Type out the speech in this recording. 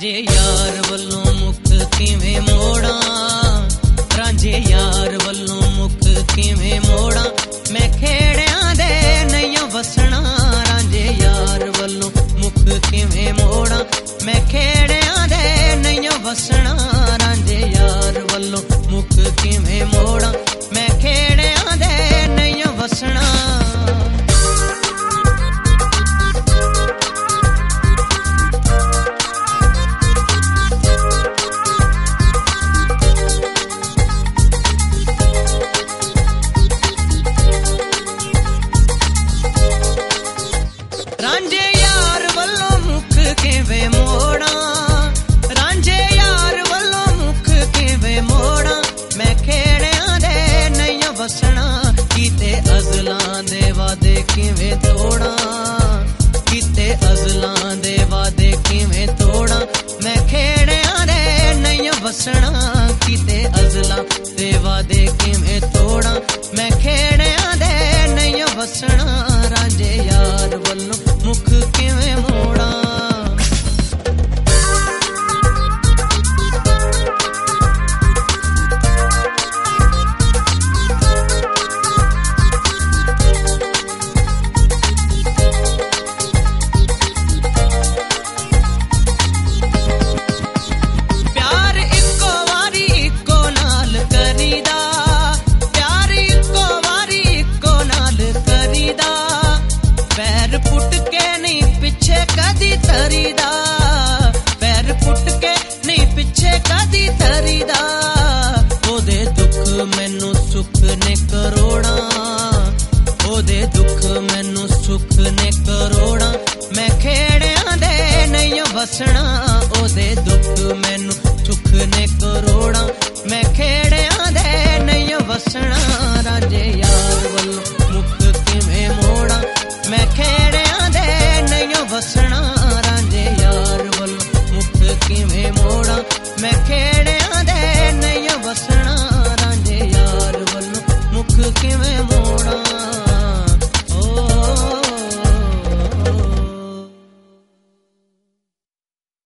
ਰਾਂਝੇ ਯਾਰ ਵੱਲੋਂ ਮੁੱਖ ਕਿਵੇਂ ਮੋੜਾਂ, ਰਾਂਝੇ ਯਾਰ ਵੱਲੋਂ ਮੁੱਖ ਕਿਵੇਂ ਮੋੜਾਂ, ਮੈਂ ਖੇੜਿਆਂ ਦੇ ਨਹੀਂ ਵਸਣਾ। ਰਾਂਝੇ ਯਾਰ ਵੱਲੋਂ ਮੁੱਖ ਕਿਵੇਂ ਮੋੜਾਂ, ਮੈਂ ਖੇੜਿਆਂ ਦੇ ਨਹੀਂ ਵਸਣਾ। ਰਾਂਝੇ ਯਾਰ ਵੱਲੋਂ ਮੁੱਖ ਕਿਵੇਂ ਮੋੜਾਂ, ਮੈਂ ਖੇੜਿਆਂ ਦੇ ਨਹੀਂ ਵਸਣਾ। ਰਾਂਝੇ ਯਾਰ ਵੱਲੋਂ ਮੁੱਖ ਕਿਵੇਂ ਮੋੜਾਂ, ਰਾਂਝੇ ਯਾਰ ਵੱਲੋਂ ਮੁੱਖ ਕਿਵੇਂ ਮੋੜਾਂ, ਮੈਂ ਖੇੜਿਆਂ ਦੇ ਨਹੀਂ ਵਸਣਾ। ਕੀਤੇ ਅਜ਼ਲਾਂ ਦੇ ਵਾਅਦੇ ਕਿਵੇਂ ਤੋੜਾਂ, ਕੀਤੇ ਅਜ਼ਲਾਂ ਦੇ ਵਾਅਦੇ ਕਿਵੇਂ ਤੋੜਾਂ, ਮੈਂ ਖੇੜਿਆਂ ਦੇ ਨਹੀਂ ਵਸਣਾ। ਕੀਤੇ ਅਜ਼ਲਾਂ ਦੇ ਵਾਅਦੇ ਕਿਵੇਂ ਤੋੜਾਂ, ਮੈਂ ਖੇੜਿਆਂ ਦੇ ਨਹੀਂ ਵਸਣਾ। ਰਾਂਝੇ ਯਾਰ ਵੱਲੋਂ ਮੁੱਖ ਕਿਵੇਂ ਮੋੜਾਂ। ਪਿਆਰ ਇੱਕੋ ਵਾਰੀ ਇੱਕੋ ਨਾਲ ਕਰੀਦਾ, ਪਿਆਰ ਇੱਕੋ ਵਾਰੀ ਇੱਕੋ ਨਾਲ ਕਰੀਦਾ, ਪੈਰ ਪੁੱਟ ਕੇ ਨਹੀਂ ਪਿੱਛੇ ਕਦੀ ਤਰੀਦਾ, ਪੈਰ ਪੁੱਟ ਕੇ ਨਹੀਂ ਪਿੱਛੇ ਕਦੀ ਤਰੀਦਾ। ਉਹਦੇ ਦੁੱਖ ਮੈਨੂੰ ਸੁੱਖ ਨੇ ਕਰੋੜਾਂ, ਉਹਦੇ ਦੁੱਖ ਮੈਨੂੰ ਸੁੱਖ ਨੇ ਕਰੋੜਾਂ, ਮੈਂ ਖੇੜਿਆਂ ਦੇ ਨਹੀਂ ਵਸਣਾ। ਉਹਦੇ ਦੁੱਖ ਮੈਨੂੰ ਸੁੱਖ ਨੇ ਕਰੋੜਾਂ, ਮੈਂ ਖੇੜਿਆਂ ਦੇ ਨਹੀਂ ਵਸਣਾ।